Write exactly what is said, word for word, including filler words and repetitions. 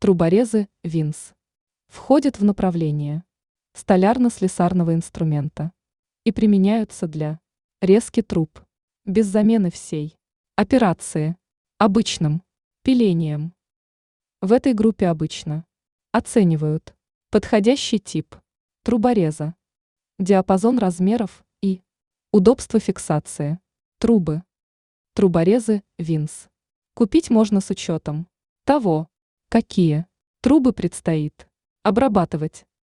Труборезы ВИНС входят в направление столярно-слесарного инструмента и применяются для резки труб без замены всей операции обычным пилением. В этой группе обычно оценивают подходящий тип трубореза, диапазон размеров и удобство фиксации трубы. Труборезы ВИНС купить можно с учетом того, какие трубы предстоит обрабатывать.